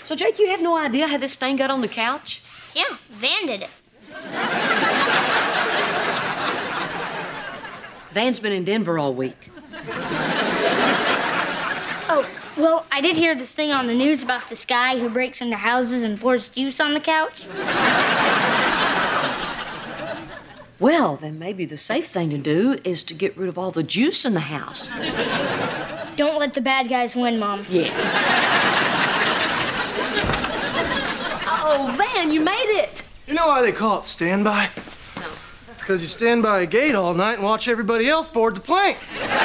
So, Jake, you have no idea how this stain got on the couch? Yeah, Van did it. Van's been in Denver all week. Oh, well, I did hear this thing on the news about this guy who breaks into houses and pours juice on the couch. Well, then maybe the safe thing to do is to get rid of all the juice in the house. Don't let the bad guys win, Mom. Yeah. Oh, Van, you made it. You know why they call it standby? No. Because you stand by a gate all night and watch everybody else board the plane.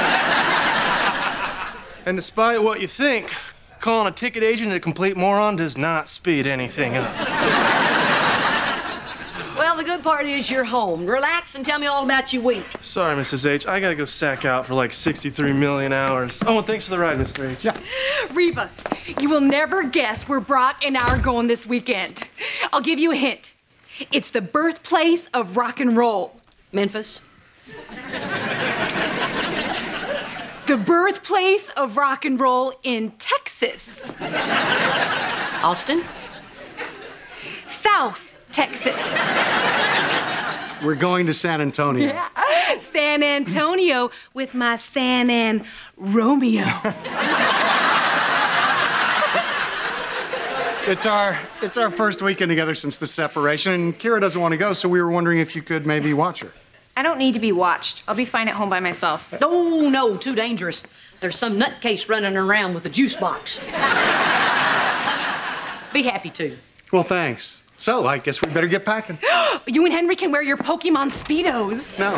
And despite what you think, calling a ticket agent a complete moron does not speed anything up. Well, the good part is you're home. Relax and tell me all about your week. Sorry, Mrs. H. I gotta go sack out for like 63 million hours. Oh, and thanks for the ride, Mr. H. Yeah. Reva, you will never guess where Brock and I are going this weekend. I'll give you a hint. It's the birthplace of rock and roll. Memphis? The birthplace of rock and roll in Texas. Austin? South Texas. We're going to San Antonio. San Antonio with my San An Romeo. It's our first weekend together since the separation, and Kira doesn't want to go, so we were wondering if you could maybe watch her. I don't need to be watched. I'll be fine at home by myself. No, too dangerous. There's some nutcase running around with a juice box. Be happy to. Well, thanks. So, I guess we better get packing. You and Henry can wear your Pokemon Speedos. No.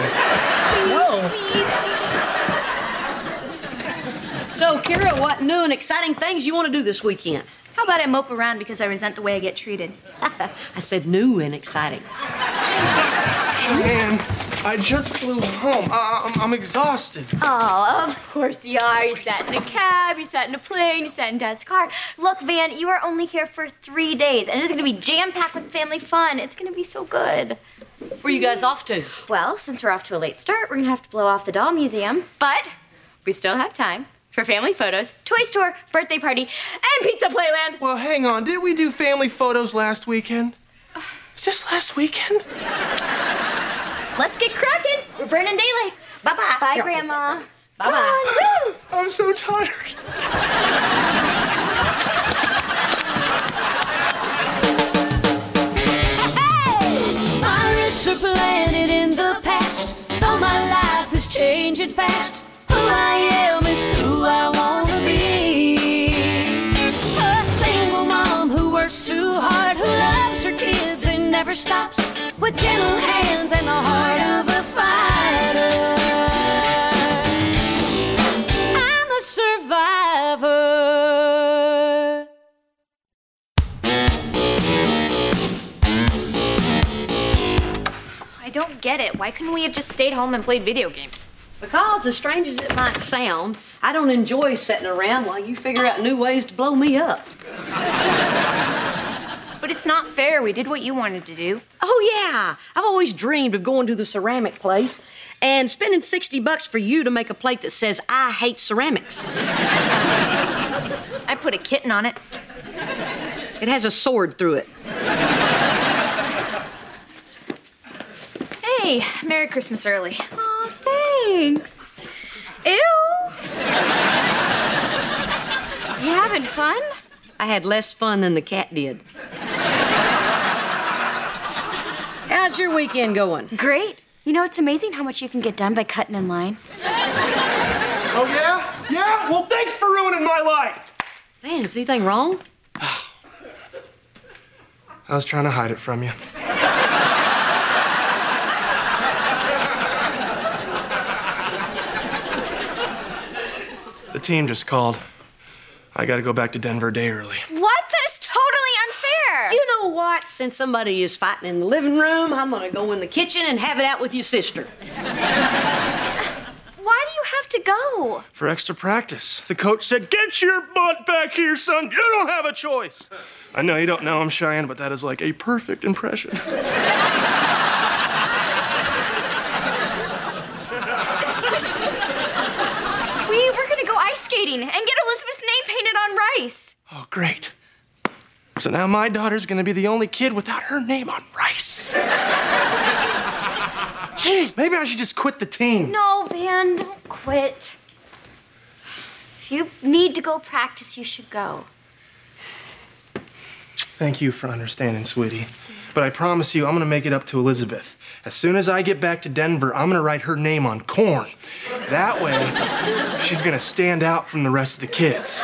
So, Kira, what new and exciting things you want to do this weekend? How about I mope around because I resent the way I get treated? I said new and exciting. Cheyenne, I just flew home. I'm exhausted. Oh, of course you are. You sat in a cab, you sat in a plane, you sat in Dad's car. Look, Van, you are only here for 3 days, and it's going to be jam-packed with family fun. It's going to be so good. Where you guys off to? Well, since we're off to a late start, we're going to have to blow off the doll museum. But we still have time for family photos, toy store, birthday party, and pizza playland. Well, hang on. Didn't we do family photos last weekend? Is this last weekend? Let's get cracking. We're burning daylight. Bye-bye. Bye, Grandma. Bye-bye. I'm so tired. My roots are planted in the past, though my life is changing fast. Who I am is who I want to be. A single mom who works too hard, who loves her kids and never stops, with gentle hands and the heart of a fighter. I'm a survivor. I don't get it. Why couldn't we have just stayed home and played video games? Because, as strange as it might sound, I don't enjoy sitting around while you figure out new ways to blow me up. But it's not fair. We did what you wanted to do. Oh, yeah. I've always dreamed of going to the ceramic place and spending $60 for you to make a plate that says, I hate ceramics. I put a kitten on it. It has a sword through it. Hey, Merry Christmas early. Oh, thanks. Ew. You having fun? I had less fun than the cat did. How's your weekend going? Great. You know, it's amazing how much you can get done by cutting in line. Oh, yeah? Yeah? Well, thanks for ruining my life. Man, is anything wrong? I was trying to hide it from you. The team just called. I gotta go back to Denver a day early. What? That is totally unfair. You know what? Since somebody is fighting in the living room, I'm gonna go in the kitchen and have it out with your sister. Why do you have to go? For extra practice. The coach said, get your butt back here, son. You don't have a choice. I know you don't know I'm Cheyenne, but that is like a perfect impression. We were gonna go ice skating and get Elizabeth's name painted on rice. Oh, great. So now my daughter's gonna be the only kid without her name on rice. Jeez, maybe I should just quit the team. No, Van, don't quit. If you need to go practice, you should go. Thank you for understanding, sweetie. But I promise you, I'm gonna make it up to Elizabeth. As soon as I get back to Denver, I'm gonna write her name on corn. That way, she's gonna stand out from the rest of the kids.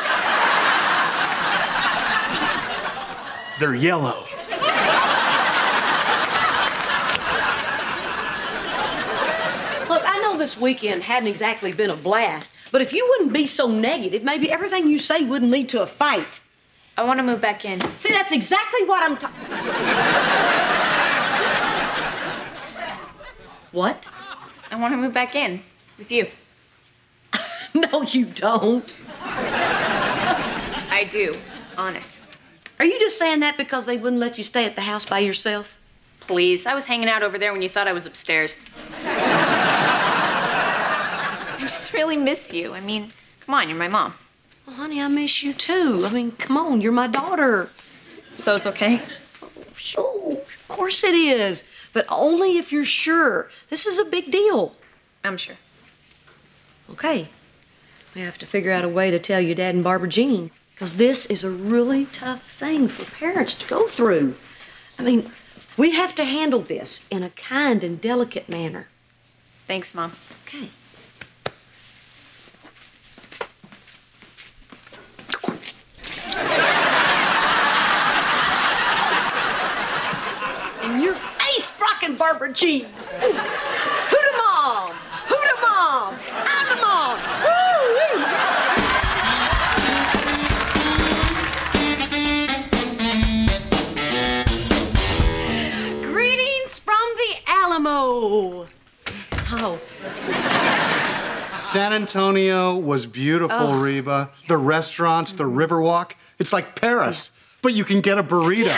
They're yellow. Look, I know this weekend hadn't exactly been a blast, but if you wouldn't be so negative, maybe everything you say wouldn't lead to a fight. I want to move back in. See, that's exactly what I'm talking. What? I want to move back in with you. No, you don't. I do, honest. Are you just saying that because they wouldn't let you stay at the house by yourself? Please, I was hanging out over there when you thought I was upstairs. I just really miss you. I mean, come on, you're my mom. Well, honey, I miss you too. I mean, come on, you're my daughter. So it's okay? Sure, of course it is. But only if you're sure. This is a big deal. I'm sure. Okay. We have to figure out a way to tell your dad and Barbara Jean, because this is a really tough thing for parents to go through. I mean, we have to handle this in a kind and delicate manner. Thanks, Mom. Okay. In your face, Brock and Barbara Jean. Hoot-a mom! Hoot-a mom! I'm a mom! Woo-wee! Greetings from the Alamo. Oh, San Antonio was beautiful, Reba. The restaurants, the Riverwalk. It's like Paris, but you can get a burrito.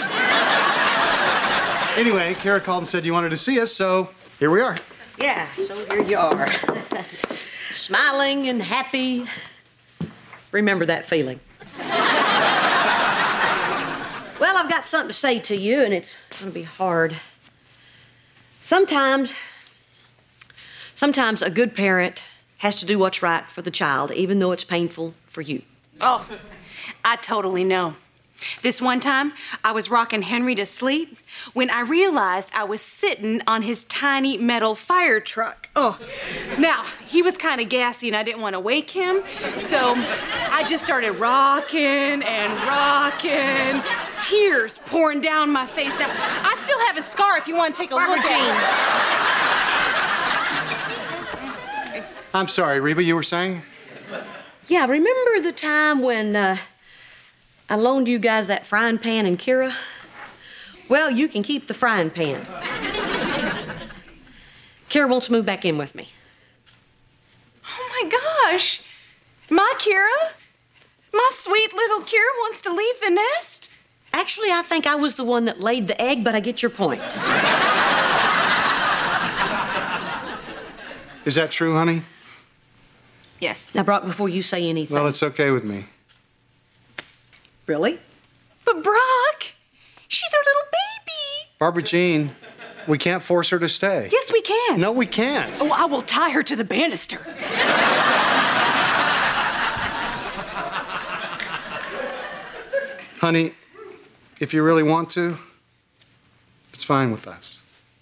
Anyway, Kara called and said you wanted to see us, so here we are. yeah, so here you are. Smiling and happy. Remember that feeling. Well, I've got something to say to you, and it's going to be hard. Sometimes a good parent has to do what's right for the child, even though it's painful for you. Oh, I totally know. This one time, I was rocking Henry to sleep when I realized I was sitting on his tiny metal fire truck. Oh, now, he was kind of gassy and I didn't want to wake him, so I just started rocking and rocking, tears pouring down my face. Now, I still have a scar if you want to take a Barbara look at it. I'm sorry, Reba, you were saying? Yeah, remember the time when I loaned you guys that frying pan and Kira? Well, you can keep the frying pan. Kira wants to move back in with me. Oh my gosh! My Kira? My sweet little Kira wants to leave the nest? Actually, I think I was the one that laid the egg, but I get your point. Is that true, honey? Yes. Now, Brock, before you say anything. Well, it's okay with me. Really? But Brock, she's our little baby. Barbara Jean, we can't force her to stay. Yes, we can. No, we can't. Oh, I will tie her to the banister. Honey, if you really want to, it's fine with us.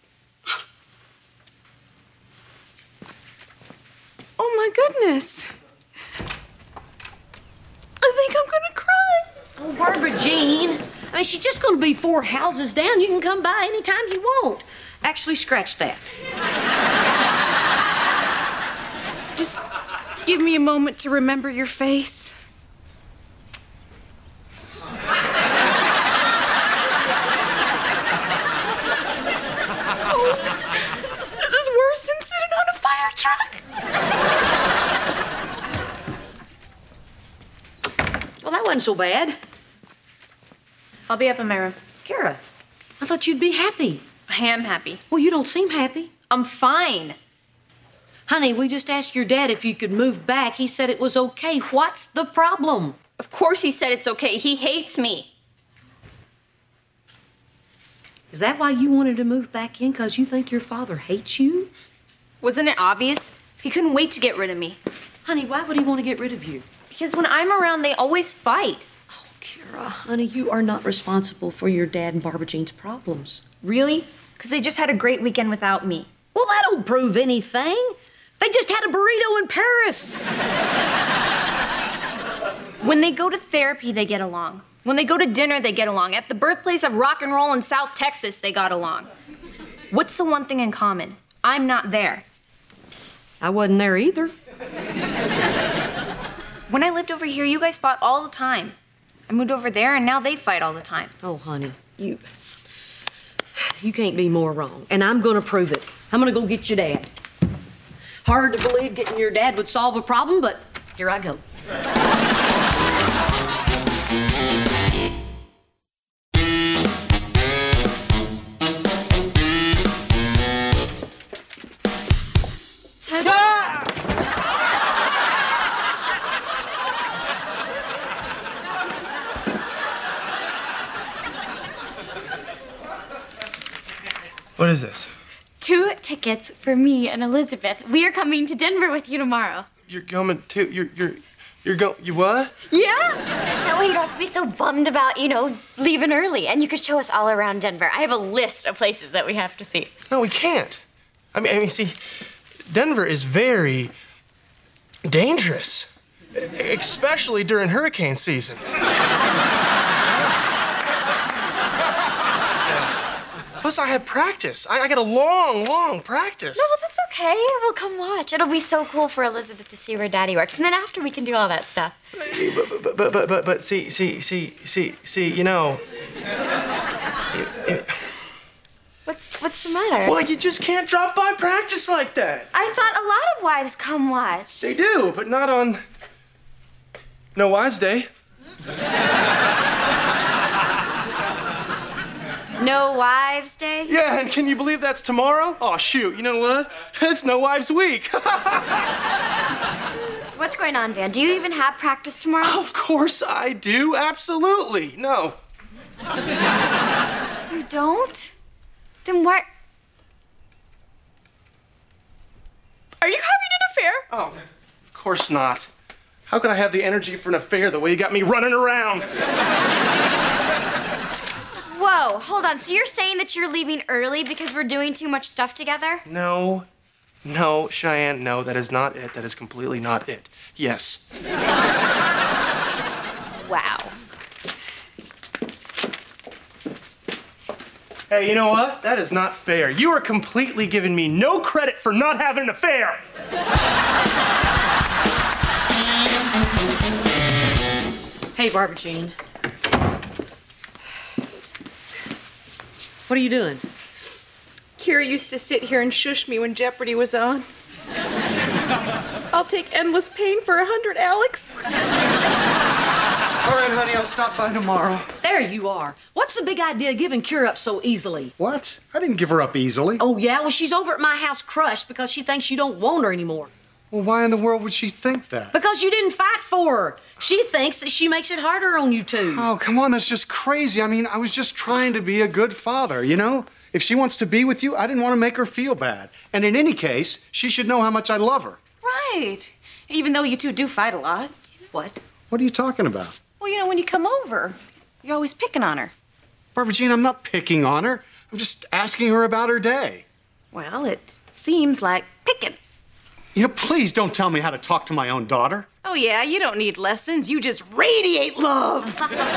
Oh my goodness. I think I'm gonna cry. Oh, Barbara Jean. I mean, she's just going to be 4 houses down. You can come by anytime you want. Actually, scratch that. Just give me a moment to remember your face. Oh, this is worse than sitting on a fire truck. Well, that wasn't so bad. I'll be up in my room. Kara, I thought you'd be happy. I am happy. Well, you don't seem happy. I'm fine. Honey, we just asked your dad if you could move back. He said it was okay. What's the problem? Of course he said it's okay. He hates me. Is that why you wanted to move back in? Because you think your father hates you? Wasn't it obvious? He couldn't wait to get rid of me. Honey, why would he want to get rid of you? Because when I'm around, they always fight. Oh, Kira, honey, you are not responsible for your dad and Barbara Jean's problems. Really? Because they just had a great weekend without me. Well, that don't prove anything. They just had a burrito in Paris. When they go to therapy, they get along. When they go to dinner, they get along. At the birthplace of rock and roll in South Texas, they got along. What's the one thing in common? I'm not there. I wasn't there either. When I lived over here, you guys fought all the time. I moved over there, and now they fight all the time. Oh, honey, you can't be more wrong. And I'm gonna prove it. I'm gonna go get your dad. Hard to believe getting your dad would solve a problem, but here I go. What is this? 2 tickets for me and Elizabeth. We are coming to Denver with you tomorrow. You're going to, you're going, you what? Yeah. That way you don't have to be so bummed about, leaving early. And you could show us all around Denver. I have a list of places that we have to see. No, we can't. I mean, see, Denver is very dangerous, especially during hurricane season. Plus, I have practice. I got a long practice. No, well, that's okay. We'll come watch. It'll be so cool for Elizabeth to see where Daddy works. And then after, we can do all that stuff. But see, you know... What's the matter? Well, you just can't drop by practice like that. I thought a lot of wives come watch. They do, but not on... No Wives' Day. No Wives' Day? Yeah, and can you believe that's tomorrow? Oh, shoot, you know what? It's No Wives Week. What's going on, Van? Do you even have practice tomorrow? Of course I do, absolutely. No. You don't? Then why... Are you having an affair? Oh, of course not. How could I have the energy for an affair the way you got me running around? Whoa, hold on. So you're saying that you're leaving early because we're doing too much stuff together? No, Cheyenne, no, that is not it. That is completely not it. Yes. Wow. Hey, you know what? That is not fair. You are completely giving me no credit for not having an affair. Hey, Barbara Jean. What are you doing? Kira used to sit here and shush me when Jeopardy was on. I'll take endless pain for 100, Alex. All right, honey, I'll stop by tomorrow. There you are. What's the big idea of giving Kira up so easily? What? I didn't give her up easily. Oh, yeah? Well, she's over at my house crushed because she thinks you don't want her anymore. Well, why in the world would she think that? Because you didn't fight for her. She thinks that she makes it harder on you two. Oh, come on, that's just crazy. I mean, I was just trying to be a good father, you know? If she wants to be with you, I didn't want to make her feel bad. And in any case, she should know how much I love her. Right. Even though you two do fight a lot. What? What are you talking about? Well, when you come over, you're always picking on her. Barbara Jean, I'm not picking on her. I'm just asking her about her day. Well, it seems like picking. Please don't tell me how to talk to my own daughter. Oh, yeah, you don't need lessons. You just radiate love.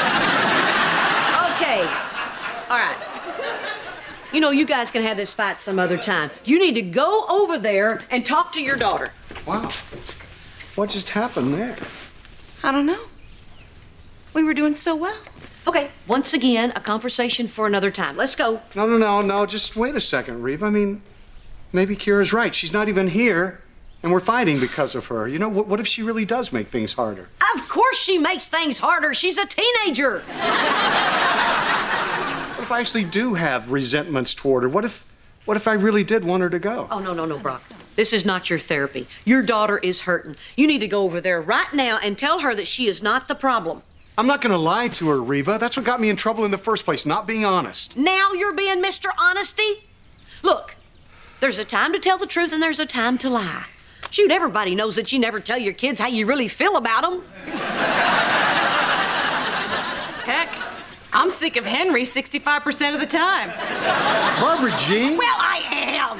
Okay. All right. You guys can have this fight some other time. You need to go over there and talk to your daughter. Wow. What just happened there? I don't know. We were doing so well. Okay, once again, a conversation for another time. Let's go. No. Just wait a second, Reeve. I mean, maybe Kira's right. She's not even here, and we're fighting because of her. What if she really does make things harder? Of course she makes things harder. She's a teenager. What if I actually do have resentments toward her? What if I really did want her to go? Oh, no, Brock. This is not your therapy. Your daughter is hurting. You need to go over there right now and tell her that she is not the problem. I'm not gonna lie to her, Reba. That's what got me in trouble in the first place, not being honest. Now you're being Mr. Honesty? Look, there's a time to tell the truth and there's a time to lie. Shoot, everybody knows that you never tell your kids how you really feel about them. Heck, I'm sick of Henry 65% of the time. Barbara Jean? Well, I am.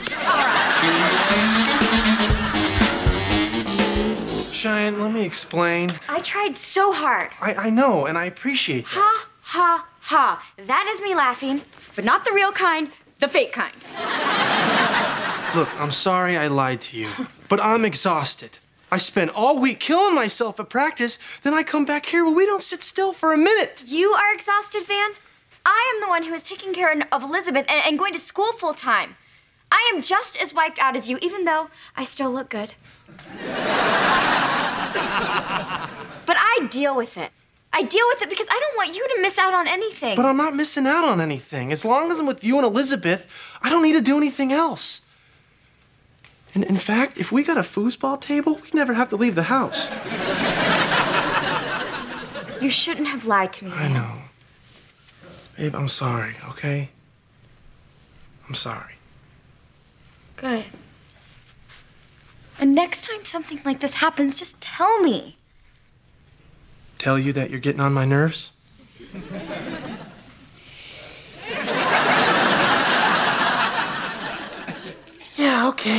Cheyenne, let me explain. I tried so hard. I know, and I appreciate that. Ha, ha, ha. That is me laughing, but not the real kind, the fake kind. Look, I'm sorry I lied to you, but I'm exhausted. I spent all week killing myself at practice, then I come back here, but we don't sit still for a minute. You are exhausted, Van? I am the one who is taking care of Elizabeth and going to school full time. I am just as wiped out as you, even though I still look good. But I deal with it. I deal with it because I don't want you to miss out on anything. But I'm not missing out on anything. As long as I'm with you and Elizabeth, I don't need to do anything else. And in fact, if we got a foosball table, we'd never have to leave the house. You shouldn't have lied to me. I know. Babe, I'm sorry, okay? I'm sorry. Good. And next time something like this happens, just tell me. Tell you that you're getting on my nerves? Yeah, okay.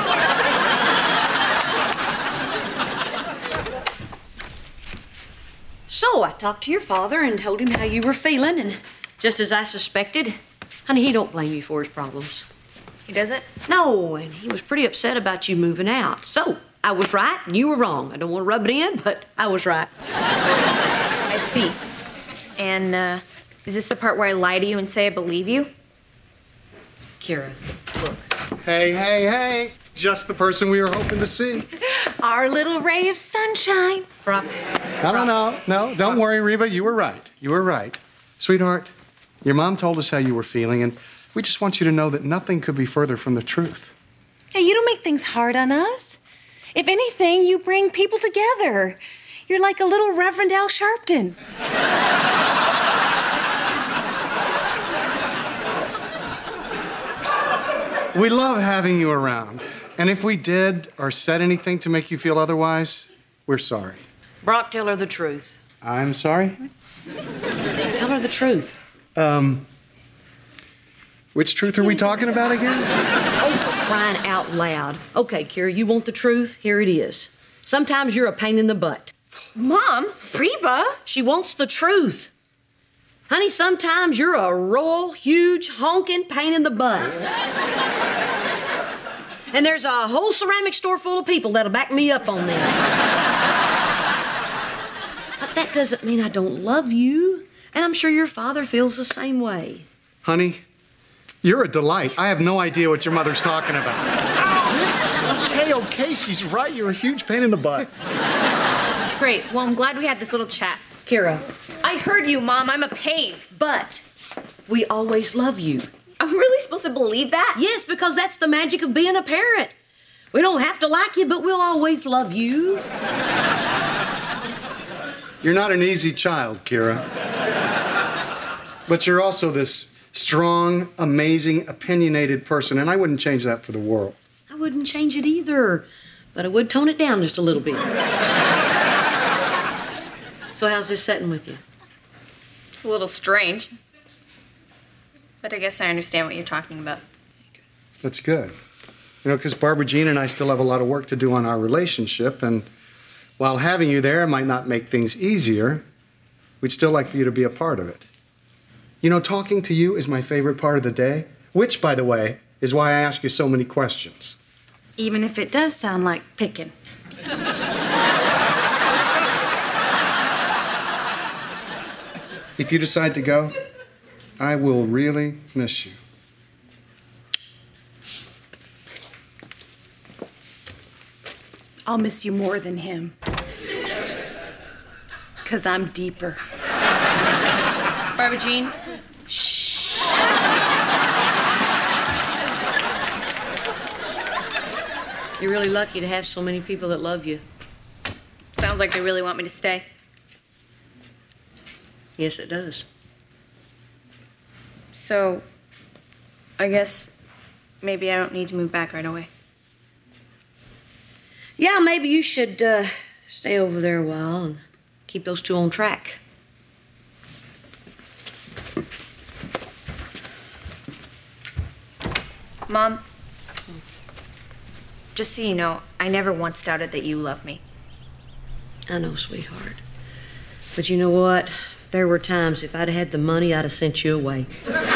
So I talked to your father and told him how you were feeling, and just as I suspected, honey, he don't blame you for his problems. He doesn't? No, and he was pretty upset about you moving out. So I was right and you were wrong. I don't want to rub it in, but I was right. I see. And, is this the part where I lie to you and say I believe you? Kira, look. Hey. Just the person we were hoping to see. Our little ray of sunshine. Brock. No, don't worry, Reba. You were right. Sweetheart, your mom told us how you were feeling, and we just want you to know that nothing could be further from the truth. Hey, you don't make things hard on us. If anything, you bring people together. You're like a little Reverend Al Sharpton. We love having you around. And if we did or said anything to make you feel otherwise, we're sorry. Brock, tell her the truth. I'm sorry? Tell her the truth. Which truth are we talking about again? Oh, for crying out loud. Okay, Kira, you want the truth? Here it is. Sometimes you're a pain in the butt. Mom, Reba. She wants the truth. Honey, sometimes you're a royal, huge, honking pain in the butt. And there's a whole ceramic store full of people that'll back me up on that. But that doesn't mean I don't love you. And I'm sure your father feels the same way. Honey, you're a delight. I have no idea what your mother's talking about. Okay, she's right. You're a huge pain in the butt. Great. Well, I'm glad we had this little chat. Kira. I heard you, Mom. I'm a pain. But we always love you. I'm really supposed to believe that? Yes, because that's the magic of being a parent. We don't have to like you, but we'll always love you. You're not an easy child, Kira. But you're also this strong, amazing, opinionated person, and I wouldn't change that for the world. I wouldn't change it either, but I would tone it down just a little bit. So how's this setting with you? It's a little strange. But I guess I understand what you're talking about. That's good. You know, because Barbara Jean and I still have a lot of work to do on our relationship, and while having you there might not make things easier, we'd still like for you to be a part of it. You know, talking to you is my favorite part of the day, which, by the way, is why I ask you so many questions. Even if it does sound like picking. If you decide to go, I will really miss you. I'll miss you more than him. 'Cause I'm deeper. Barbara Jean? Shh. You're really lucky to have so many people that love you. Sounds like they really want me to stay. Yes, it does. So, I guess maybe I don't need to move back right away. Yeah, maybe you should stay over there a while and keep those two on track. Mom, just so you know, I never once doubted that you love me. I know, sweetheart. But you know what? There were times if I'd had the money, I'd have sent you away.